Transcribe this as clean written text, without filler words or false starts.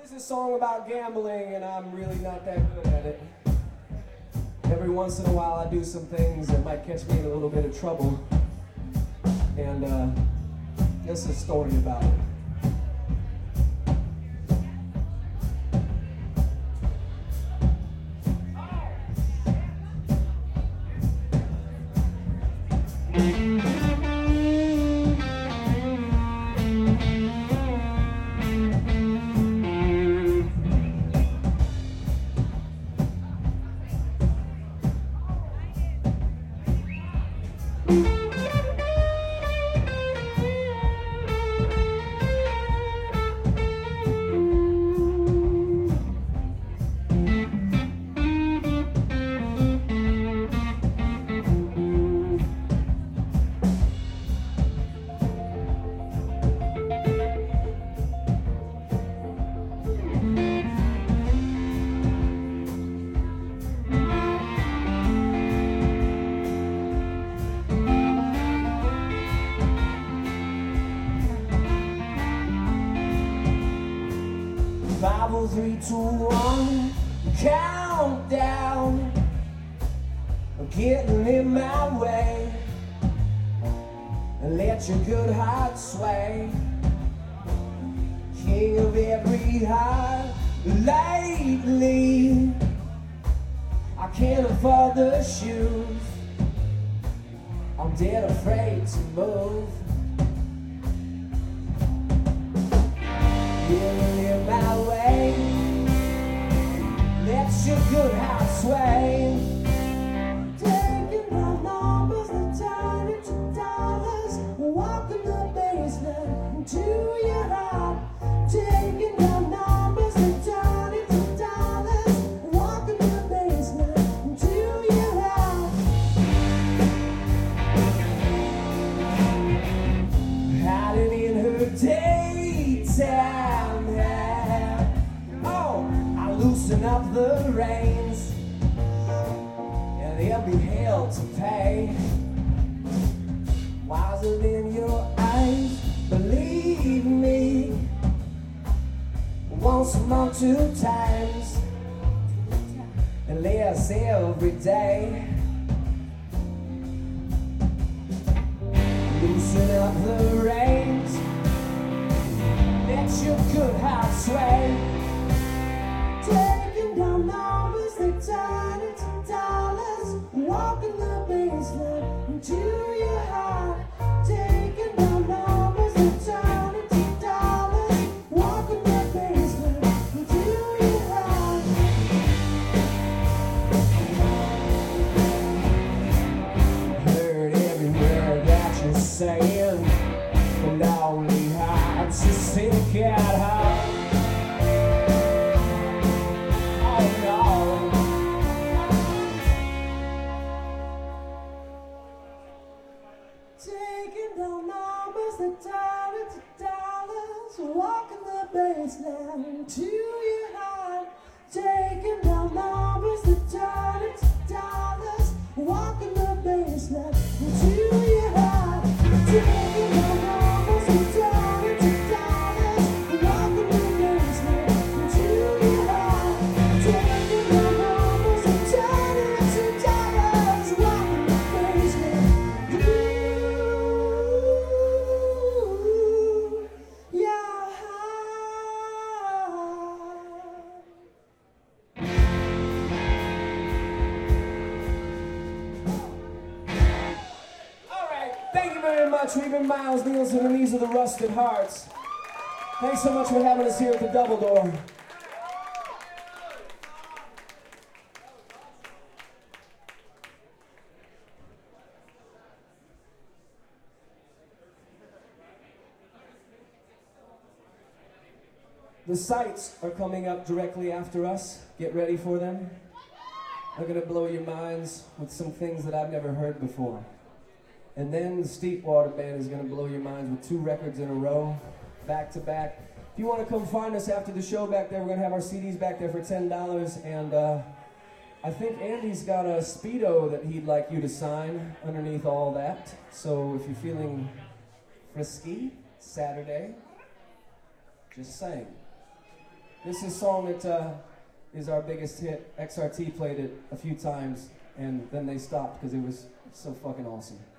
This is a song about gambling, and I'm really not that good at it. Every once in a while I do some things that might catch me in a little bit of trouble. And this is a story about it. Five, 4, 3, 2, 1, countdown. I'm getting in my way, and let your good heart sway. King of every heart lately. I can't afford the shoes. I'm dead afraid to move. Getting in my way, let your good heart sway. Taking the numbers that turn into dollars, walking the basement into your heart. Taking the numbers that turn into dollars, walking the basement into your heart. Hiding in her daytime. Loosen up the reins, and they'll be hell to pay. Wiser than your eyes, believe me. Once a month, 2 times, and less every day. Loosen up the reins, let your good heart sway. Taking down numbers that turn into dollars, walking the basement into your heart. Taking down numbers that turn into dollars, walking the basement into your heart. Heard every word that you're saying, and only hearts are sick at heart. Taking down numbers that turn into dollars, walking the baseline to your heart. Taking down numbers that turn into dollars, walking the baseline to your heart. Taking down numbers that turn into dollars, walking the baseline to your heart. Taking down numbers that turn into dollars, walking the baseline to much. We've been Miles Nielsen, and these are the Rusted Hearts. Thanks so much for having us here at the Double Door. The Sights are coming up directly after us. Get ready for them. They're going to blow your minds with some things that I've never heard before. And then the Steepwater Band is going to blow your minds with 2 records in a row, back to back. If you want to come find us after the show back there, we're going to have our CDs back there for $10. And I think Andy's got a Speedo that he'd like you to sign underneath all that. So if you're feeling frisky Saturday, just saying. This is a song that is our biggest hit. XRT played it a few times, and then they stopped because it was so fucking awesome.